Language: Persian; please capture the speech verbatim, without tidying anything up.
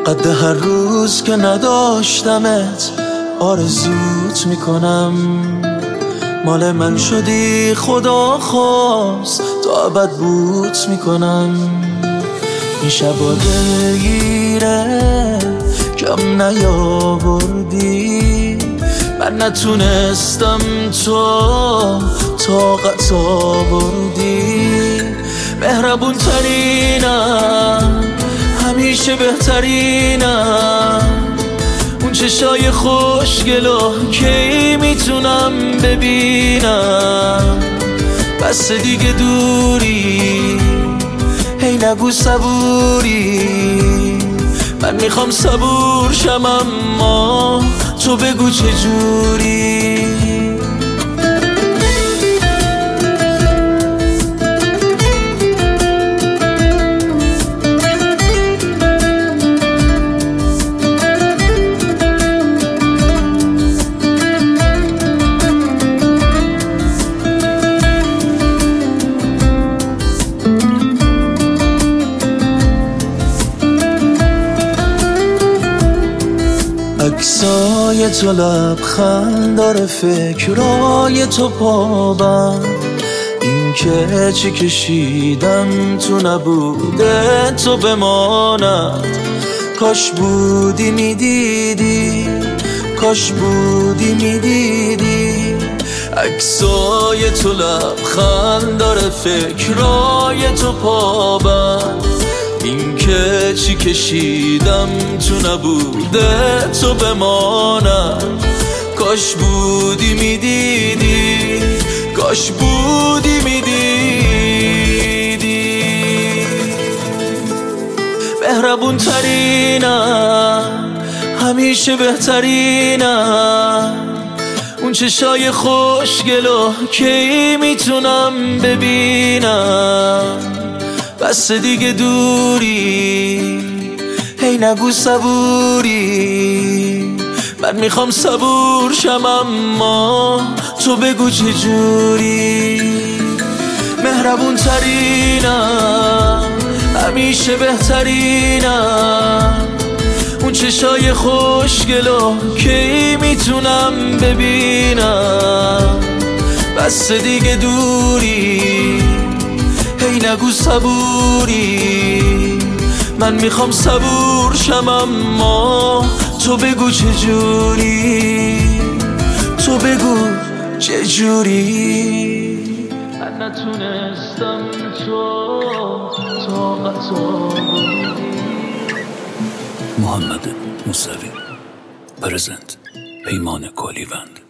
قد هر روز که نداشتمت آرزوت میکنم. مال من شدی خدا خواست تا ابد بوت میکنم. این شبا دلگیره کم نیاوردی، من نتونستم تو طاقت آوردی. مهربون ترینم همیشه بهترینم، اون چشای خوشگلو کی میتونم ببینم. بس دیگه دوری هی نگو صبوری، من میخوام صبور شم اما تو بگو چجوری. عکسای تو لبخند داره، فکرای تو پابند. این که چی کشیدم تو نبوده تو بماند. کاش بودی میدیدی، کاش بودی میدیدی. عکسای تو لبخند داره، فکرای تو پابند. این که چی کشیدم تو نبوده تو بماند. کاش بودی میدیدی، کاش بودی میدیدی. مهربون ترینم همیشه بهترینم، اون چشای خوشگلو کی میتونم ببینم. بس دیگه دوری هی نگو صبوری، من میخوام صبور شم اما تو بگو چجوری. مهربون ترینم همیشه بهترینم، اون چشای خوشگلو کی میتونم ببینم. بس دیگه دوری هی نگو صبوری، من میخوام صبور شم اما تو بگو چجوری. تو بگو چجوری. من نتونستم تو طاقت آوردی. محمد موسوی پرزنت پیمان کلیوند.